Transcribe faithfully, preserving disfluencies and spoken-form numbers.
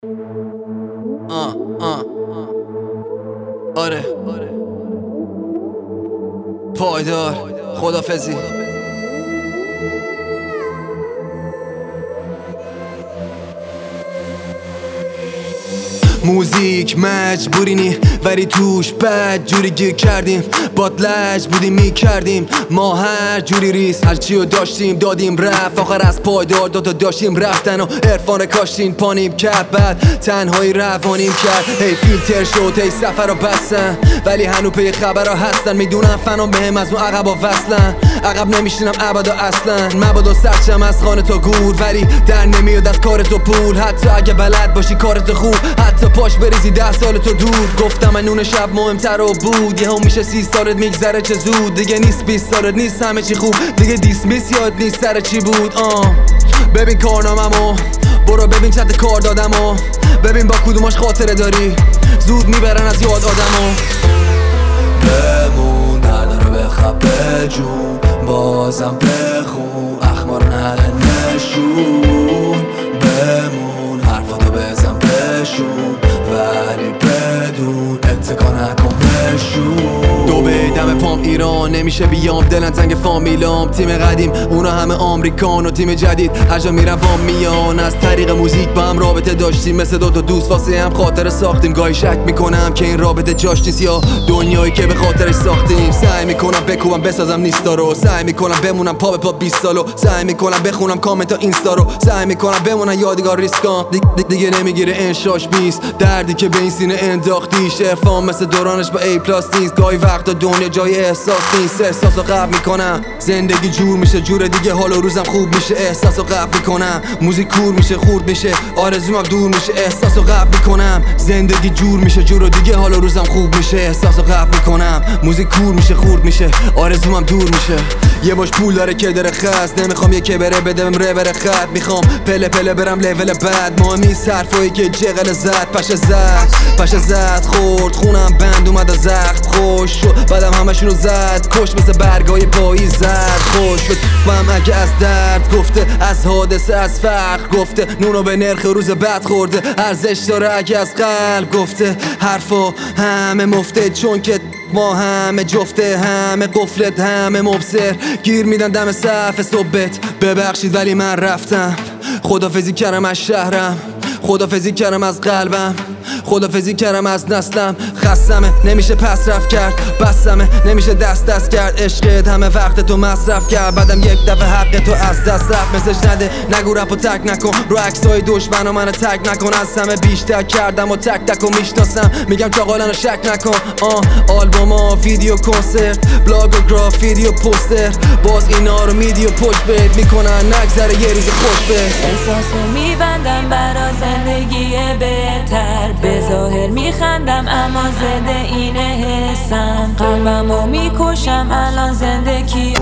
آه آه آره پایدار خدافزی. موزیک مجبوری نی ولی توش بد جوری گیر کردیم، باد لج بودیم میکردیم ما هر جوری ریس، هر چی رو داشتیم دادیم رفت، آخر از پایدار دوتا داشتیم رفتن و عرفان کاشتین پانیم کرد، بعد تنهایی روانیم کرد. هی فیلتر شد هی سفر رو بستن ولی هنو پی خبر ها هستن، میدونم فنا بهم از اون عقب ها وصلن، عقب نمیشینم ابدا اصلا، مبادا سرچم از خانه تا گور ولی در نمیاد از کار تو پول، حتی اگه بلد باشی کارت خوب، حتی پاش بریزی ده سال تو دور. گفتم من نون شب مهمتر رو بود، یه هم میشه سی سالت میگذره چه زود، دیگه نیست بیست سالت نیست همه چی خوب، دیگه دیسمیس یاد نیست سر چی بود. آه ببین کارناممو، برو ببین چت کار دادمو، ببین با کدوماش خاطره داری، زود میبرن از یاد آدمو. بمون درد رو بخواب بجون، بازم بخون اخبار نده نشون، بمون حرفاتو بزن بشون ولی بدون اتکا نکن بشون. دو بیدم پام ایران نمیشه بیام، دلن تنگ فامیلام، تیم قدیم اونا همه آمریکان و تیم جدید هر جا میرم با میان، از طریق موزیک با هم رابطه داشتیم مثل دوتا دوست واسه هم خاطره ساختیم، گاهی شک میکنم که این رابطه جاش نیست یا دنیایی که به خاطرش ساختیم، سعی میکنم بکوبم بسازم نیستا رو، سعی میکنم بمونم پا به پا بیست سالو، سعی میکنم بخونم کامنت ها اینستا رو، سعی میکنم بمونم یادگار ریسکام، دیگه, دیگه نمیگیره انشاش بیست، دردی که به این سینه انداختیش، عرفان مثل دورانش با ای پلاس نیست، گاهی وقتا دنیا جای احساس نیست، احساسو قبل میکنم زندگی جور میشه جور دیگه، حال و روزم خوب میشه، احساسو قبل میکنم موزیک کور میشه خورد میشه، آرزومم دور میشه، احساسو قبل میکنم زندگی جور میشه جور دیگه، حال و روزم خوب میشه، احساسو قبل میکنم موزیک کور میشه خورد میشه، آرزومم دور میشه. یه باش پول داره که داره خست، نمیخوام یکی بره بدم ره بره خط، میخوام پله پله برم لول بعد، مهمی حرفایی که جغل زد پشه زد پشه زد خورد خونم بند اومد از زخم خوش شد، بعدم همشونو زد کش مثل برگای پاییز زد خوش شد فهم اگه از درد گفته، از حادثه از فقر گفته، نونو به نرخ روز بعد خورده، ارزش داره اگه از قلب گفته، حرفا همه مفته چون که ما همه جفته، همه قفلت همه مبصر، گیر میدن دم صف صبحت، ببخشید ولی من رفتم، خدافزی کردم از شهرم، خدافزی کردم از قلبم، خدافزی کردم از نسلم، خستمه نمیشه پس رفت کرد، بسمه نمیشه دست دست کرد، عشقت همه وقت تو مصرف کرد، بعدم یک دفعه حق تو از دست رفت، مسج نده نگو رپو تک نکن، رو عکسای دشمن و منو تک نکن، از همه بیشتر کردم و تک تک و میشناسم، میگم چاقالانو شک نکن. آه آلبوما ویدیو کنسرت بلاگ و گرافیتی و پوستر، باز اینا رو میدی و پشت بهت میکنن نگذره یه روز خوش بهت، احساسو میبندم برا زندگی بهتر، به ظاهر میخندم اما زده اینه حسم، قلبمو میکشم الان زندگی